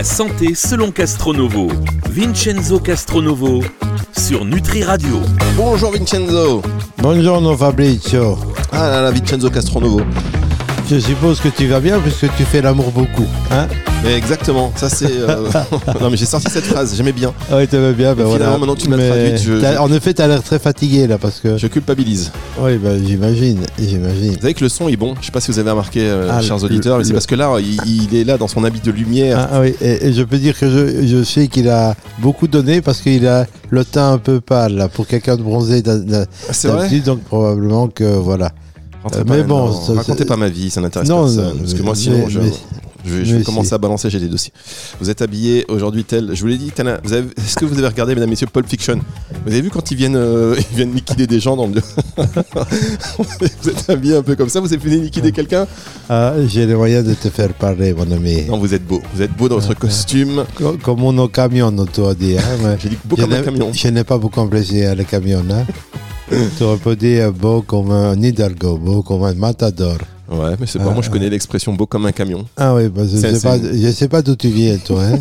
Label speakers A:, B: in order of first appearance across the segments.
A: santé selon Castronovo. Vincenzo Castronovo sur Nutri Radio.
B: Bonjour Vincenzo.
C: Buongiorno Fabrizio.
B: Ah là là, Vincenzo Castronovo.
C: Je suppose que tu vas bien puisque tu fais l'amour beaucoup, hein?
B: Mais exactement, ça c'est... Non mais j'ai sorti cette phrase, j'aimais bien.
C: Ah oui, tu vas bien, ben
B: finalement,
C: voilà.
B: maintenant tu m'as traduite,
C: En effet, tu as l'air très fatigué là parce que...
B: Je culpabilise.
C: Oui, ben j'imagine.
B: Vous savez que le son est bon, je sais pas si vous avez remarqué, chers auditeurs, mais c'est parce que là, il est là dans son habit de lumière.
C: Ah oui, et je peux dire que je sais qu'il a beaucoup donné parce qu'il a le teint un peu pâle là, pour quelqu'un de bronzé
B: C'est vrai ?
C: donc probablement que voilà.
B: Mais bon, racontez pas ma vie, ça n'intéresse personne. Parce que moi, sinon, je vais commencer à balancer, j'ai des dossiers. Vous êtes habillé aujourd'hui tel. Je vous l'ai dit, est-ce que vous avez regardé, mesdames, messieurs, Pulp Fiction ? Vous avez vu quand ils viennent liquider des gens dans le. Vous êtes habillé un peu comme ça, vous avez liquider quelqu'un ?
C: Ah, j'ai les moyens de te faire parler, mon ami.
B: Non, vous êtes beau. Vous êtes beau dans votre costume.
C: Comme un camion, tu as dit. Hein,
B: j'ai dit beau comme un camion.
C: Je n'ai pas beaucoup apprécié le camion. Hein. Tu aurais pu dire beau comme un Hidalgo, beau comme un matador.
B: Ouais, mais c'est pas moi, je connais l'expression beau comme un camion.
C: Ah oui, bah, je sais pas d'où tu viens, toi. Hein.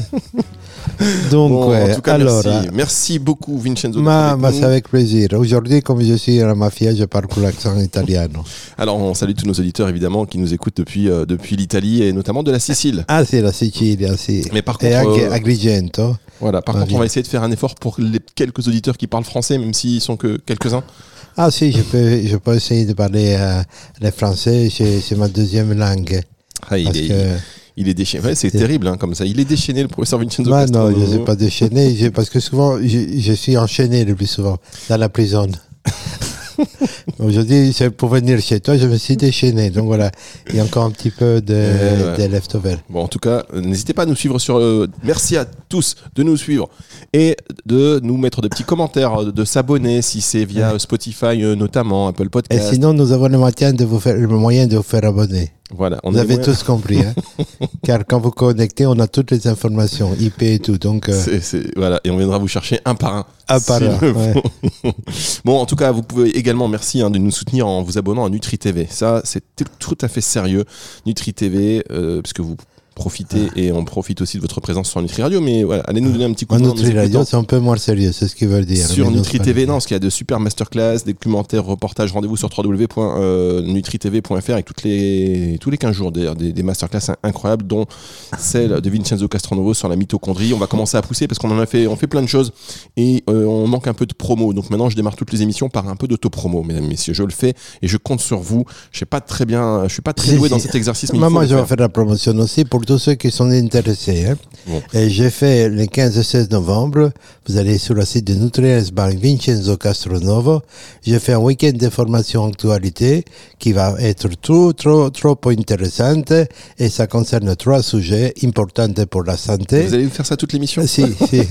C: Donc,
B: bon,
C: ouais,
B: en tout cas,
C: alors,
B: merci beaucoup, Vincenzo.
C: C'est avec plaisir. Aujourd'hui, comme je suis à la mafia, je parle con l'accent italiano.
B: Alors, on salue tous nos auditeurs, évidemment, qui nous écoutent depuis l'Italie et notamment de la Sicile.
C: Ah, c'est la Sicile, sì.
B: Mais par contre,
C: et Agrigento.
B: Voilà, par contre, on va essayer de faire un effort pour les quelques auditeurs qui parlent français, même s'ils sont que quelques-uns.
C: Ah si, je peux essayer de parler le français, c'est ma deuxième langue.
B: Ah, il est déchaîné. Ouais, c'est terrible, hein, comme ça. Il est déchaîné, le professeur Vincenzo Castronovo.
C: Non, je ne sais pas déchaîné, parce que souvent, je suis enchaîné le plus souvent, dans la prison. Aujourd'hui, c'est pour venir chez toi, je me suis déchaîné. Donc voilà, il y a encore un petit peu de leftover.
B: Bon, en tout cas, n'hésitez pas à nous suivre sur... Merci à tous de nous suivre et de nous mettre des petits commentaires, de s'abonner si c'est via Spotify notamment, Apple Podcast.
C: Et sinon, nous avons le moyen de vous faire abonner.
B: Voilà,
C: vous avez tous compris, hein. Car quand vous connectez, on a toutes les informations, IP et tout. Donc,
B: voilà, et on viendra vous chercher un par un.
C: Un par un. Ouais.
B: Bon, en tout cas, vous pouvez également, merci de nous soutenir en vous abonnant à Nutri TV. Ça, c'est tout à fait sérieux. Nutri TV, parce que vous profitez et on profite aussi de votre présence sur Nutri Radio, mais voilà, allez nous donner un petit coup de main.
C: Nutri Radio, c'est un peu moins sérieux, c'est ce qu'ils veulent dire.
B: Sur Nutri TV, non, parce qu'il y a de super masterclass, des documentaires, reportages, rendez-vous sur www.nutritv.fr avec tous les 15 jours des masterclass incroyables, dont celle de Vincenzo Castronovo sur la mitochondrie. On va commencer à pousser parce on fait plein de choses et on manque un peu de promo. Donc maintenant, je démarre toutes les émissions par un peu d'auto-promo, mesdames et messieurs. Je le fais et je compte sur vous. Je suis pas très doué dans cet exercice. Mais
C: moi, je vais faire la promotion aussi pour tous ceux qui sont intéressés. Hein. Bon. Et j'ai fait le 15 et 16 novembre, vous allez sur le site de Nutri Bank Vincenzo Castronovo, j'ai fait un week-end de formation actualité qui va être trop intéressante et ça concerne 3 sujets importants pour la santé.
B: Vous allez faire ça toute l'émission ?
C: Si.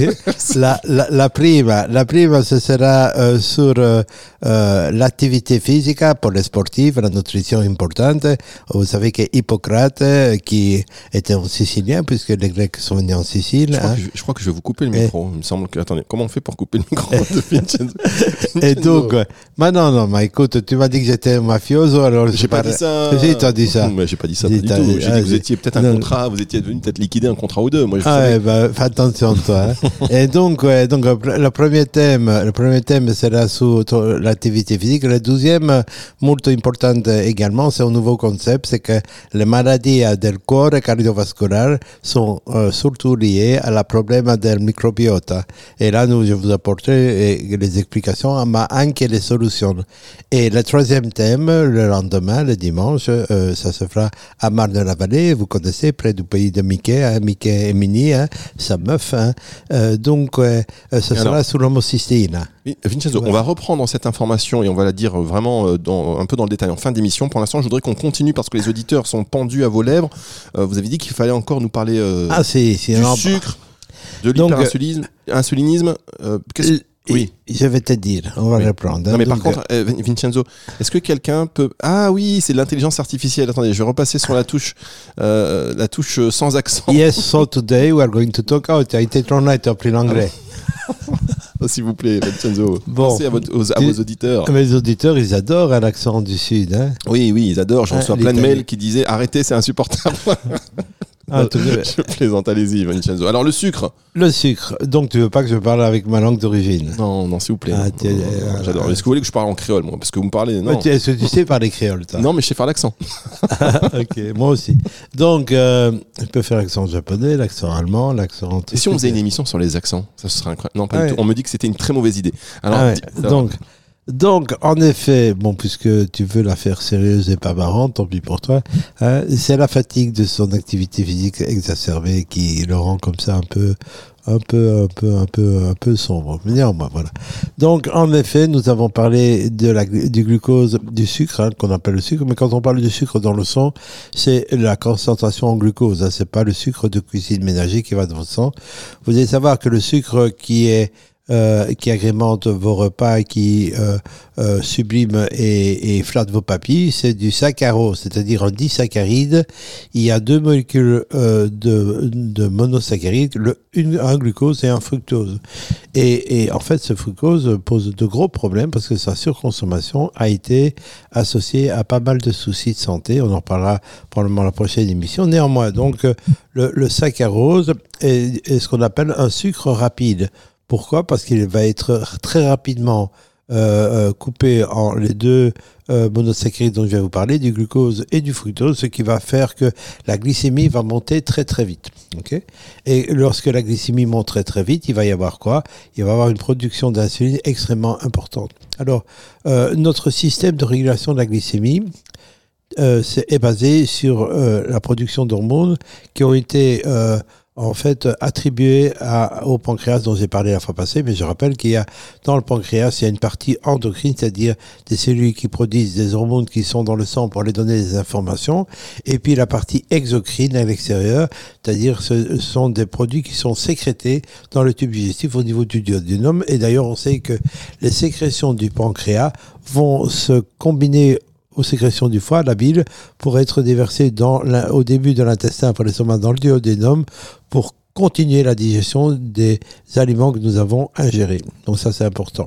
C: La prima, ce sera sur l'activité physique pour les sportifs, la nutrition importante. Vous savez que Hippocrate, qui était en Sicilien, puisque les Grecs sont venus en Sicile.
B: Je crois que je vais vous couper le micro. Il me semble que... Attendez, comment on fait pour couper le micro de Vincenzo ?
C: Et donc, mais écoute, tu m'as dit que j'étais un mafioso, alors...
B: J'ai pas dit ça.
C: Si, tu as dit ça.
B: Mais j'ai pas dit ça, pas du tout. J'ai dit que vous étiez peut-être un contrat, vous étiez venu peut-être liquider un contrat ou deux. Moi,
C: fais attention, toi. Hein. Et donc, le premier thème sera sur l'activité physique. Le deuxième, molto important également, c'est un nouveau concept, c'est que les maladies del corps cardiovasculaires sont surtout liées à la problème del microbiota. Et là, je vous apporterai les explications, mais anche les solutions. Et le troisième thème, le lendemain, le dimanche, ça se fera à Marne-la-Vallée. Vous connaissez, près du pays de Mickey, hein, Mickey et Minnie, hein, sa meuf. Hein. Donc, ce sera sur l'homocystéine.
B: Vincenzo, on va reprendre cette information et on va la dire vraiment un peu dans le détail en fin d'émission. Pour l'instant, je voudrais qu'on continue parce que les auditeurs sont pendus à vos lèvres. Vous avez dit qu'il fallait encore nous parler du sucre, de l'hyperinsulinisme.
C: Oui, je vais te dire, on va reprendre.
B: Non, mais par contre, Vincenzo, est-ce que quelqu'un peut... Ah oui, c'est l'intelligence artificielle. Attendez, je vais repasser sur la touche sans accent.
C: Yes, so today we are going to talk out. Tu as été trop net, tu as pris l'anglais.
B: S'il vous plaît, Vincenzo, pensez à vos auditeurs.
C: Mes auditeurs, ils adorent l'accent du Sud. Hein.
B: Oui, ils adorent. J'en reçois plein de mails qui disaient « Arrêtez, c'est insupportable ». Je plaisante, allez-y, Vincenzo. Alors, le sucre.
C: Le sucre. Donc, tu veux pas que je parle avec ma langue d'origine?
B: Non, s'il vous plaît. J'adore. Est-ce que vous voulez que je parle en créole, moi? Parce que vous me parlez. Non.
C: Est-ce que tu sais parler créole, toi?
B: Non, mais je sais faire l'accent.
C: Ok, moi aussi. Donc, je peux faire l'accent japonais, l'accent allemand, l'accent...
B: Et si on faisait une émission sur les accents? Ça serait incroyable. Non, pas du tout. On me dit que c'était une très mauvaise idée. Alors,
C: Donc, en effet, bon, puisque tu veux la faire sérieuse et pas marrante, tant pis pour toi, c'est la fatigue de son activité physique exacerbée qui le rend comme ça un peu sombre. Mais néanmoins, voilà. Donc, en effet, nous avons parlé du glucose, du sucre, qu'on appelle le sucre, mais quand on parle du sucre dans le sang, c'est la concentration en glucose, c'est pas le sucre de cuisine ménager qui va dans le sang. Vous devez savoir que le sucre qui agrémente vos repas, qui sublime et flatte vos papilles, c'est du saccharose, c'est-à-dire un disaccharide. Il y a deux molécules de monosaccharides, un glucose et un fructose. Et en fait, ce fructose pose de gros problèmes parce que sa surconsommation a été associée à pas mal de soucis de santé. On en reparlera probablement à la prochaine émission. Néanmoins, donc, le saccharose est ce qu'on appelle un sucre rapide. Pourquoi? Parce qu'il va être très rapidement coupé en les deux monosaccharides dont je vais vous parler, du glucose et du fructose, ce qui va faire que la glycémie va monter très très vite. Okay? Et lorsque la glycémie monte très très vite, il va y avoir quoi? Il va y avoir une production d'insuline extrêmement importante. Alors, notre système de régulation de la glycémie est basé sur la production d'hormones qui ont été en fait attribué au pancréas dont j'ai parlé la fois passée, mais je rappelle qu'il y a dans le pancréas, il y a une partie endocrine, c'est-à-dire des cellules qui produisent des hormones qui sont dans le sang pour les donner des informations, et puis la partie exocrine à l'extérieur, c'est-à-dire ce sont des produits qui sont sécrétés dans le tube digestif au niveau du duodénum, et d'ailleurs on sait que les sécrétions du pancréas vont se combiner aux sécrétions du foie, la bile, pour être déversée au début de l'intestin après l'estomac dans le duodénum pour continuer la digestion des aliments que nous avons ingérés. Donc ça, c'est important.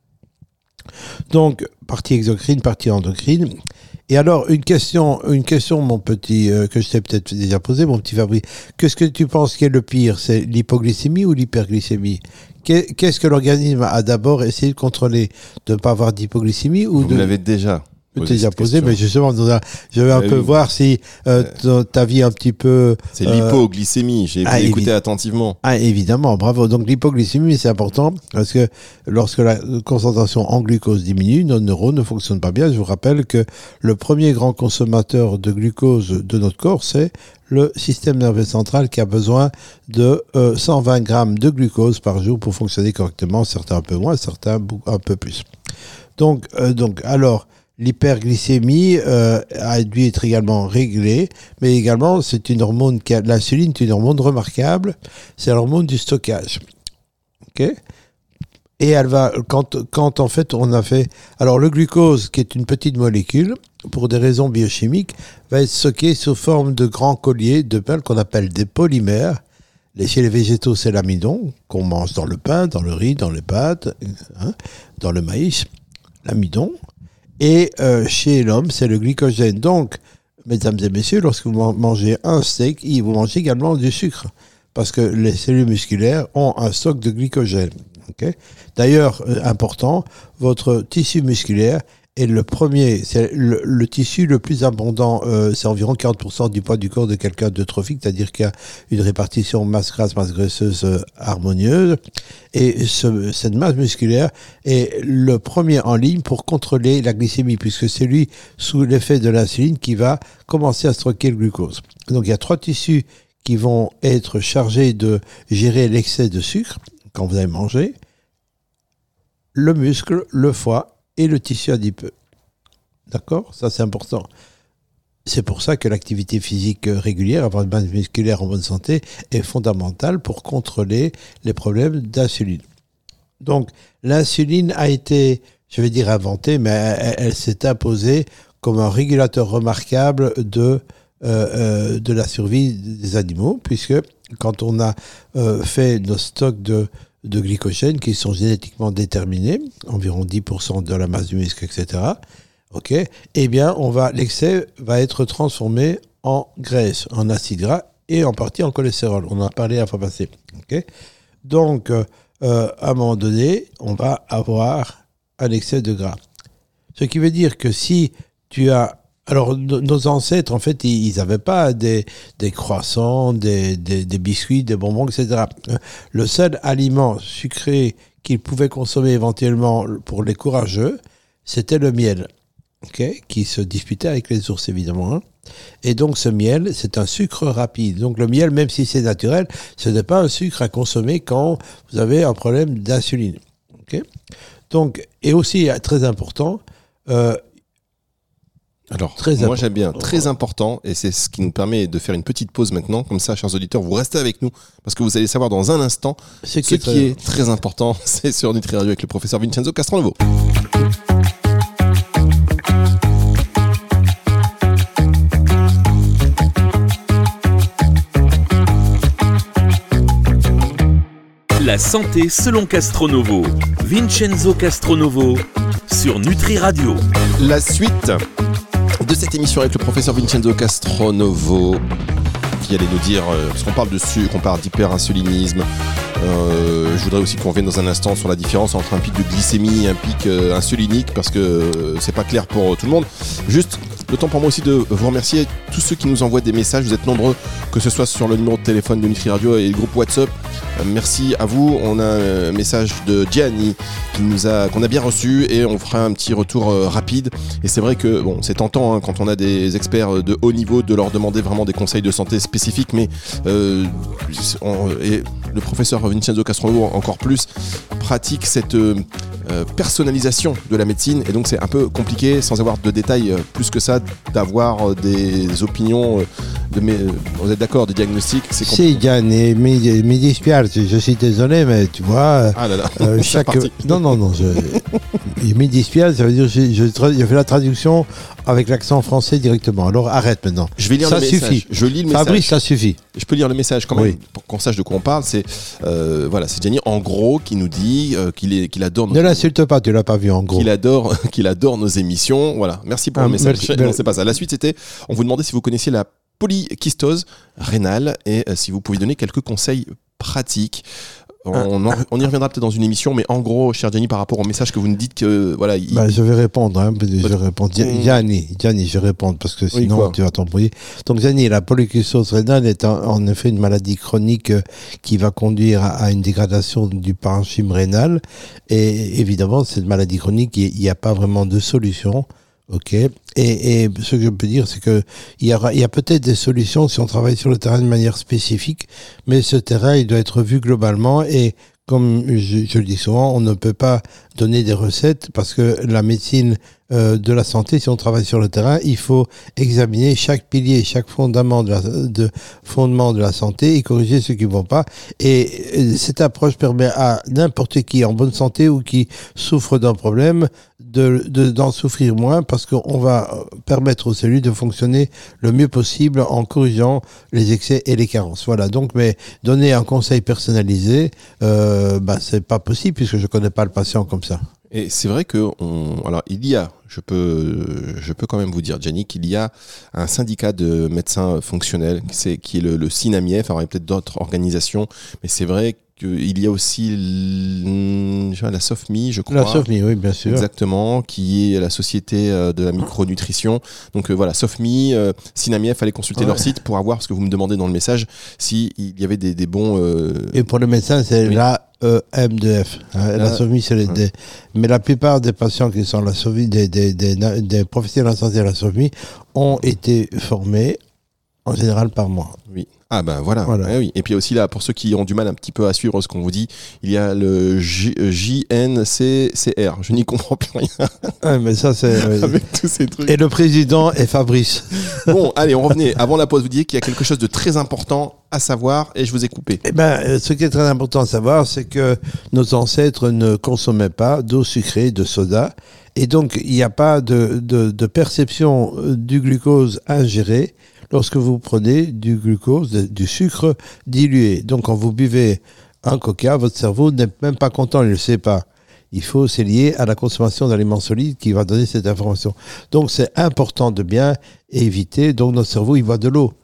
C: Donc, partie exocrine, partie endocrine. Et alors, une question, mon petit, que je t'ai peut-être déjà posé, mon petit Fabrice. Qu'est-ce que tu penses qui est le pire? C'est l'hypoglycémie ou l'hyperglycémie? Qu'est-ce que l'organisme a d'abord essayé de contrôler? De ne pas avoir d'hypoglycémie ou
B: Vous l'avez déjà
C: déjà posé, mais justement, je vais un peu voir si ta vie un petit peu...
B: C'est l'hypoglycémie, j'ai écouté attentivement.
C: Ah, évidemment, bravo. Donc l'hypoglycémie, c'est important, parce que lorsque la concentration en glucose diminue, nos neurones ne fonctionnent pas bien. Je vous rappelle que le premier grand consommateur de glucose de notre corps, c'est le système nerveux central qui a besoin de 120 grammes de glucose par jour pour fonctionner correctement, certains un peu moins, certains un peu plus. Donc alors... L'hyperglycémie a dû être également réglée, mais également c'est une hormone l'insuline est une hormone remarquable, c'est l'hormone du stockage. Ok? Et elle va quand en fait on a fait alors le glucose qui est une petite molécule pour des raisons biochimiques va être stocké sous forme de grands colliers de pain qu'on appelle des polymères. Chez les végétaux, c'est l'amidon qu'on mange dans le pain, dans le riz, dans les pâtes, dans le maïs, l'amidon. Et chez l'homme, c'est le glycogène. Donc, mesdames et messieurs, lorsque vous mangez un steak, vous mangez également du sucre. Parce que les cellules musculaires ont un stock de glycogène. Okay? D'ailleurs, important, votre tissu musculaire est le premier, c'est le tissu le plus abondant, c'est environ 40% du poids du corps de quelqu'un de trophique, c'est-à-dire qu'il y a une répartition masse grasse, masse graisseuse harmonieuse. Et cette masse musculaire est le premier en ligne pour contrôler la glycémie, puisque c'est lui, sous l'effet de l'insuline, qui va commencer à stocker le glucose. Donc il y a 3 tissus qui vont être chargés de gérer l'excès de sucre quand vous allez manger: le muscle, le foie et le tissu adipeux. D'accord? Ça, c'est important. C'est pour ça que l'activité physique régulière, avoir une masse musculaire en bonne santé, est fondamentale pour contrôler les problèmes d'insuline. Donc, l'insuline a été, je vais dire inventée, mais elle s'est imposée comme un régulateur remarquable de la survie des animaux, puisque quand on a fait nos stocks de glycogène qui sont génétiquement déterminés, environ 10% de la masse du muscle, etc. Ok, eh bien, l'excès va être transformé en graisse, en acide gras et en partie en cholestérol. On en a parlé la fois passée. Okay, donc, à un moment donné, on va avoir un excès de gras. Ce qui veut dire que si tu as... Alors, nos ancêtres, en fait, ils n'avaient pas des croissants, des biscuits, des bonbons, etc. Le seul aliment sucré qu'ils pouvaient consommer éventuellement pour les courageux, c'était le miel, qui se disputait avec les ours, évidemment. Et donc, ce miel, c'est un sucre rapide. Donc, le miel, même si c'est naturel, ce n'est pas un sucre à consommer quand vous avez un problème d'insuline. Donc, et aussi, très important...
B: Alors, moi j'aime bien, très important, et c'est ce qui nous permet de faire une petite pause maintenant. Comme ça, chers auditeurs, vous restez avec nous, parce que vous allez savoir dans un instant ce qui est très important. C'est sur Nutri Radio avec le professeur Vincenzo Castronovo.
A: La santé selon Castronovo. Vincenzo Castronovo sur Nutri Radio.
B: La suite de cette émission avec le professeur Vincenzo Castronovo qui allait nous dire, parce qu'on parle de sucre, on parle d'hyperinsulinisme. Je voudrais aussi qu'on vienne dans un instant sur la différence entre un pic de glycémie et un pic insulinique, parce que c'est pas clair pour tout le monde. Juste le temps pour moi aussi de vous remercier tous ceux qui nous envoient des messages. Vous êtes nombreux, que ce soit sur le numéro de téléphone de Nutri Radio et le groupe WhatsApp. Merci à vous. On a un message de Gianni qu'on a bien reçu, et on fera un petit retour rapide. Et c'est vrai que bon, c'est tentant quand on a des experts de haut niveau de leur demander vraiment des conseils de santé spécifiques, mais et le professeur Vincenzo Castronovo encore plus pratique cette personnalisation de la médecine, et donc c'est un peu compliqué, sans avoir de détails plus que ça, d'avoir des opinions. Vous êtes d'accord, des diagnostics, c'est compliqué.
C: Si, Yann, mi dispiace, je suis désolé, mais tu vois, non, mi dispiace, ça veut dire je fais la traduction avec l'accent français directement. Alors arrête maintenant.
B: Je vais lire le message.
C: Suffit.
B: Je lis le message.
C: Fabrice, ça suffit.
B: Je peux lire le message quand même,
C: oui,
B: pour qu'on sache de quoi on parle. C'est c'est Gianni en gros qui nous dit qu'il adore.
C: Ne l'insulte pas, tu l'as pas vu en gros.
B: Qu'il adore nos émissions. Voilà. Merci pour le message. Non, c'est pas ça. La suite, c'était, on vous demandait si vous connaissiez la polykystose rénale et si vous pouviez donner quelques conseils pratiques. On y reviendra peut-être dans une émission, mais en gros, cher Gianni, par rapport au message que vous nous dites que voilà.
C: Je vais répondre. Gianni, je vais répondre parce que sinon tu vas t'embrouiller. Donc Gianni, la polykystose rénale est en effet une maladie chronique qui va conduire à une dégradation du parenchyme rénal, et évidemment cette maladie chronique, il n'y a pas vraiment de solution. Ok. Et ce que je peux dire, c'est que il y a peut-être des solutions si on travaille sur le terrain de manière spécifique, mais ce terrain, il doit être vu globalement, et comme je le dis souvent, on ne peut pas donner des recettes, parce que la médecine de la santé, si on travaille sur le terrain, il faut examiner chaque pilier, chaque fondement de la santé, et corriger ce qui ne vont pas. Et cette approche permet à n'importe qui en bonne santé ou qui souffre d'un problème d'en souffrir moins, parce qu'on va permettre aux cellules de fonctionner le mieux possible en corrigeant les excès et les carences. Voilà. Donc, mais donner un conseil personnalisé, c'est pas possible, puisque je connais pas le patient comme ça.
B: Et c'est vrai que je peux quand même vous dire, Gianni, qu'il y a un syndicat de médecins fonctionnels qui est le SINAMIEF. Alors il y a peut-être d'autres organisations, mais c'est vrai qu'il y a aussi la SOFMI, je crois.
C: La SOFMI, oui, bien sûr.
B: Exactement, qui est la société de la micronutrition. Donc voilà, SOFMI, SINAMIEF, allez consulter leur site pour avoir, ce que vous me demandez dans le message, s'il y avait des bons...
C: Et pour le médecin, c'est l'AEM2F. La SOFMI, c'est les D. Mais la plupart des patients qui sont la SOFMI, des professionnels de la santé de la SOFMI, ont été formés en général par moi.
B: Oui. Ah ben voilà. Oui. Et puis aussi là, pour ceux qui ont du mal un petit peu à suivre ce qu'on vous dit, il y a le JNCCR. Je n'y comprends plus rien.
C: Ah, mais ça c'est...
B: Avec tous ces trucs.
C: Et le président est Fabrice.
B: Bon, allez, on revenait. Avant la pause, vous disiez qu'il y a quelque chose de très important à savoir, et je vous ai coupé.
C: Ce qui est très important à savoir, c'est que nos ancêtres ne consommaient pas d'eau sucrée, de soda, et donc il n'y a pas de perception du glucose ingéré lorsque vous prenez du glucose, du sucre dilué. Donc quand vous buvez un coca, votre cerveau n'est même pas content, il ne le sait pas. C'est lié à la consommation d'aliments solides qui va donner cette information. Donc c'est important de bien éviter. Donc notre cerveau, il voit de l'eau.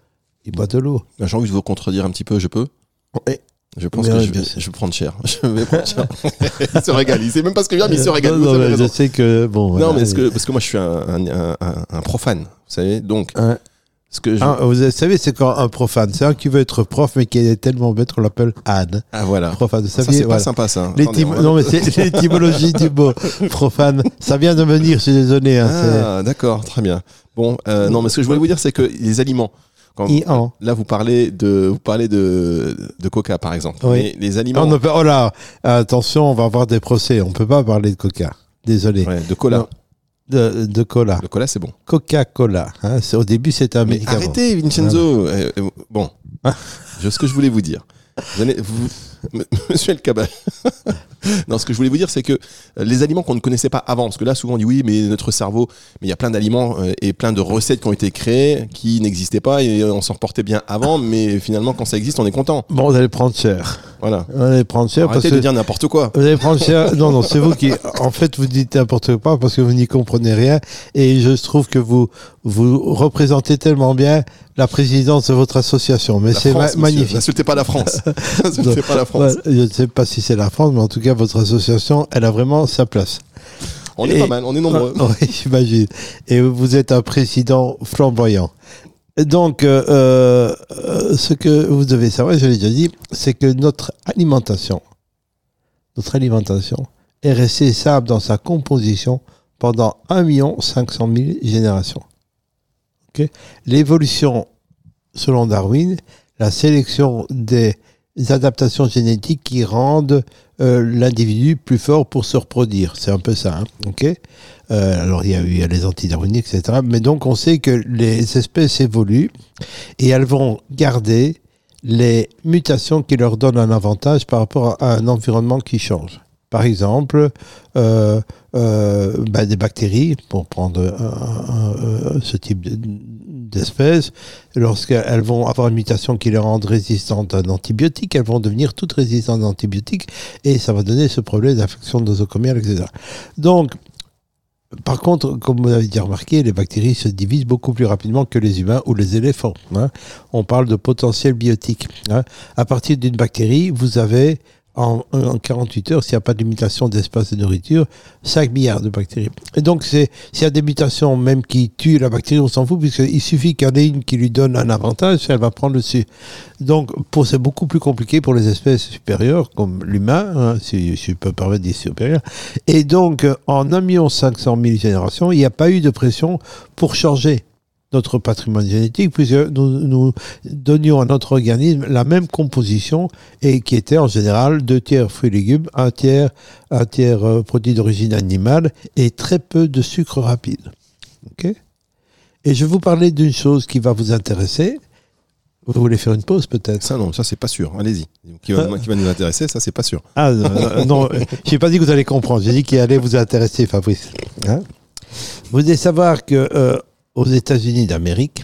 C: Il boit de l'eau.
B: J'ai envie de vous contredire un petit peu, je peux?
C: Oui.
B: Je pense
C: Mais
B: que
C: ouais,
B: je
C: bien
B: vais
C: sûr.
B: prendre cher. Je vais prendre cher. Il se régale. Il sait même pas ce que je veux dire, mais il se régale.
C: Non,
B: Vous
C: non,
B: avez
C: mais
B: raison.
C: je sais que bon.
B: Non,
C: voilà.
B: mais parce que moi, je suis un profane. Vous savez, donc,
C: Hein.
B: ce que je...
C: Vous savez, c'est quand un profane, c'est un qui veut être prof, mais qui est tellement bête qu'on l'appelle Anne.
B: Ah, voilà.
C: Profane. Vous
B: Ça,
C: saviez,
B: c'est pas
C: voilà.
B: sympa, ça. Attendez, on va-
C: Non, mais c'est l'étymologie du mot profane. Ça vient de venir, je suis désolé. Hein,
B: Ah, d'accord, très bien. Bon, non, mais ce que je voulais vous dire, c'est que les aliments. Quand
C: Ian.
B: là, vous parlez de Coca, par exemple.
C: Oui.
B: Mais les aliments.
C: On ne peut- oh là, attention, on va avoir des procès. On peut pas parler de Coca. Désolé.
B: Ouais, de cola.
C: Non. De cola.
B: Le cola, c'est bon.
C: Coca-Cola. Hein. Au début, c'était un
B: Mais
C: médicament.
B: arrêtez, Vincenzo. Bon, ce que je voulais vous dire. Monsieur El Kabal. Non, ce que je voulais vous dire, c'est que les aliments qu'on ne connaissait pas avant, parce que là, souvent on dit oui, mais notre cerveau, mais il y a plein d'aliments et plein de recettes qui ont été créées, qui n'existaient pas et on s'en portait bien avant, mais finalement, quand ça existe, on est content.
C: Bon, vous allez prendre cher.
B: Voilà.
C: Vous allez prendre cher
B: Arrêtez
C: parce
B: de
C: que
B: dire n'importe quoi.
C: vous allez prendre cher. Non, c'est vous qui. En fait, vous dites n'importe quoi parce que vous n'y comprenez rien. Et je trouve que vous représentez tellement bien la présidence de votre association. Mais
B: La
C: c'est
B: France, monsieur.
C: magnifique.
B: N'insultez pas la France. N'insultez pas la France.
C: Ouais, je ne sais pas si c'est la France, mais en tout cas, votre association, elle a vraiment sa place.
B: On est
C: Et-
B: pas mal, on est nombreux.
C: Oui, j'imagine. Et vous êtes un président flamboyant. Donc, ce que vous devez savoir, je l'ai déjà dit, c'est que notre alimentation est restée stable dans sa composition pendant 1 500 000 générations. Ok. L'évolution, selon Darwin, la sélection des adaptations génétiques qui rendent l'individu plus fort pour se reproduire. C'est un peu ça. Hein, ok. Alors, il y a les antidarwiniques, etc. Mais donc, on sait que les espèces évoluent et elles vont garder les mutations qui leur donnent un avantage par rapport à un environnement qui change. Par exemple, des bactéries, pour prendre ce type d'espèces, lorsqu'elles vont avoir une mutation qui les rende résistantes à un antibiotique, elles vont devenir toutes résistantes à l'antibiotique et ça va donner ce problème d'infection nosocomiale, etc. Donc, par contre, comme vous avez déjà remarqué, les bactéries se divisent beaucoup plus rapidement que les humains ou les éléphants. Hein. On parle de potentiel biotique. Hein. À partir d'une bactérie, vous avez en 48 heures, s'il n'y a pas de mutation d'espace de nourriture, 5 milliards de bactéries. Et donc, s'il y a des mutations même qui tuent la bactérie, on s'en fout, puisqu'il suffit qu'il y en ait une qui lui donne un avantage, elle va prendre le dessus. Donc, c'est beaucoup plus compliqué pour les espèces supérieures, comme l'humain, hein, si je peux permettre de dire supérieur. Et donc, en 1 500 000 générations, il n'y a pas eu de pression pour changer notre patrimoine génétique, puisque nous donnions à notre organisme la même composition et qui était en général 2 tiers fruits et légumes, un tiers produits d'origine animale et très peu de sucre rapide. Okay. Et je vais vous parler d'une chose qui va vous intéresser. Vous voulez faire une pause peut-être?
B: Ça, non, ça, c'est pas sûr. Allez-y. Qui va nous intéresser, ça, c'est pas sûr.
C: Ah non, je n'ai pas dit que vous allez comprendre, j'ai dit qu'il allait vous intéresser, Fabrice. Hein, vous devez savoir que aux États-Unis d'Amérique,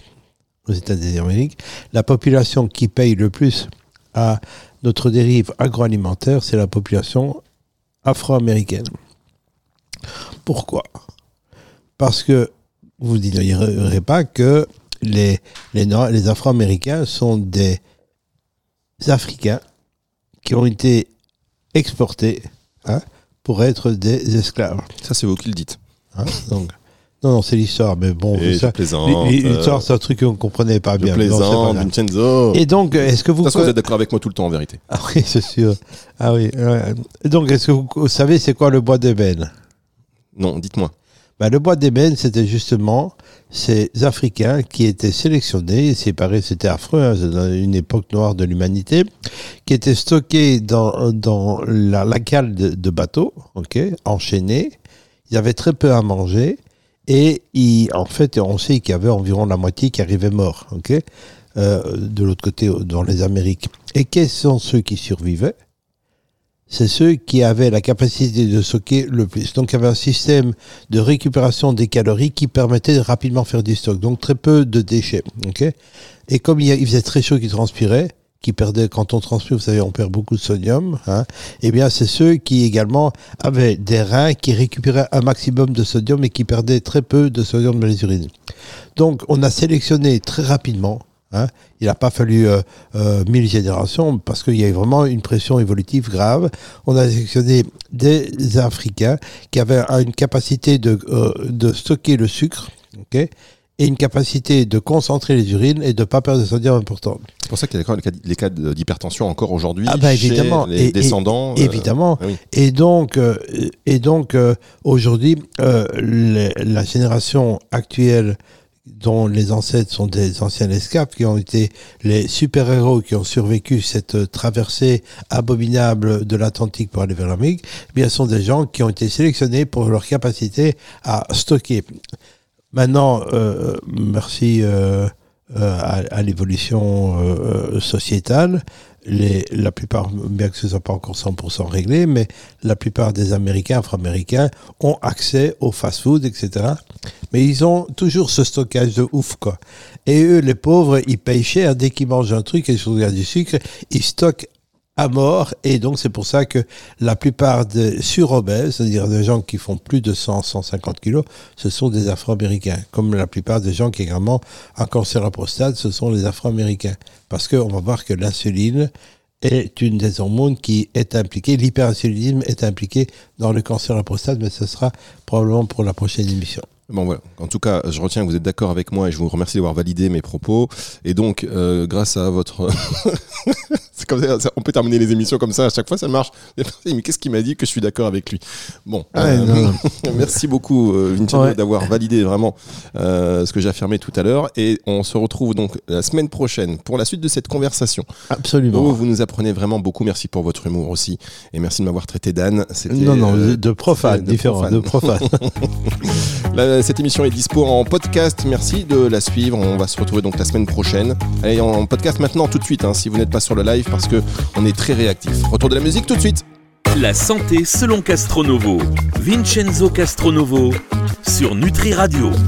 C: la population qui paye le plus à notre dérive agroalimentaire, c'est la population afro-américaine. Pourquoi? Parce que vous n'ignorerez pas que les Afro-Américains sont des Africains qui ont été exportés pour être des esclaves.
B: Ça, c'est vous qui le dites.
C: Hein, donc, non, c'est l'histoire, mais bon,
B: Et
C: ça,
B: je plaisante.
C: l'histoire, c'est un truc qu'on ne comprenait pas
B: Je
C: bien. mais non, c'est pas
B: plaisante,
C: grave.
B: Vincenzo.
C: Et donc, est-ce que
B: De
C: vous...
B: toute façon, vous êtes d'accord avec moi tout le temps, en vérité.
C: Ah oui, c'est sûr. Ah oui. Ouais. Et donc, est-ce que vous savez c'est quoi le bois d'ébène?
B: Non, dites-moi.
C: Le bois d'ébène, c'était justement ces Africains qui étaient sélectionnés, séparés, c'était affreux, hein, c'est dans une époque noire de l'humanité, qui étaient stockés dans la cale de bateaux, enchaînés. Ils avaient très peu à manger. Et en fait, on sait qu'il y avait environ la moitié qui arrivaient morts, de l'autre côté, dans les Amériques. Et quels sont ceux qui survivaient? C'est ceux qui avaient la capacité de stocker le plus. Donc, il y avait un système de récupération des calories qui permettait de rapidement faire du stock. Donc, très peu de déchets, Et comme il faisait très chaud qu'ils transpiraient, qui perdaient, quand on transpire, vous savez, on perd beaucoup de sodium, eh bien, c'est ceux qui également avaient des reins qui récupéraient un maximum de sodium et qui perdaient très peu de sodium dans les urines. Donc, on a sélectionné très rapidement Hein. Il n'a pas fallu 1000 générations parce qu'il y a vraiment une pression évolutive grave. On a sélectionné des Africains qui avaient une capacité de stocker le sucre, okay, et une capacité de concentrer les urines et de ne pas perdre de sodium important.
B: C'est pour ça qu'il y a les cas d'hypertension encore aujourd'hui
C: évidemment.
B: Chez les descendants.
C: Évidemment.
B: Oui.
C: Et donc aujourd'hui, la génération actuelle dont les ancêtres sont des anciens esclaves qui ont été les super-héros qui ont survécu cette traversée abominable de l'Atlantique pour aller vers l'Amérique, eh bien, ce sont des gens qui ont été sélectionnés pour leur capacité à stocker. Maintenant, merci à l'évolution sociétale, la plupart, bien que ce ne soit pas encore 100% réglé, mais la plupart des Américains, Afro-Américains, ont accès au fast-food, etc. Mais ils ont toujours ce stockage de ouf, quoi. Et eux, les pauvres, ils payent cher dès qu'ils mangent un truc et qu'il y a du sucre, ils stockent à mort, et donc c'est pour ça que la plupart des surobèses, c'est-à-dire des gens qui font plus de 100-150 kilos, ce sont des Afro-Américains. Comme la plupart des gens qui ont également un cancer à prostate, ce sont les Afro-Américains. Parce qu'on va voir que l'insuline est une des hormones qui est impliquée, l'hyperinsulinisme est impliqué dans le cancer à la prostate, mais ce sera probablement pour la prochaine émission.
B: Bon, voilà. En tout cas, je retiens que vous êtes d'accord avec moi et je vous remercie d'avoir validé mes propos. Et donc, grâce à votre... C'est comme ça, on peut terminer les émissions comme ça, à chaque fois ça marche. Mais qu'est-ce qu'il m'a dit que je suis d'accord avec lui? Bon, merci beaucoup Vincenzo d'avoir validé vraiment ce que j'ai affirmé tout à l'heure. Et on se retrouve donc la semaine prochaine pour la suite de cette conversation.
C: Absolument.
B: Où vous nous apprenez vraiment beaucoup. Merci pour votre humour aussi. Et merci de m'avoir traité d'Anne.
C: Non, de profane, différent, de profane.
B: Cette émission est dispo en podcast. Merci de la suivre. On va se retrouver donc la semaine prochaine. Allez, en podcast maintenant, tout de suite, hein, si vous n'êtes pas sur le live, parce qu'on est très réactif. Retour de la musique tout de suite.
A: La santé selon Castronovo. Vincenzo Castronovo sur Nutri Radio.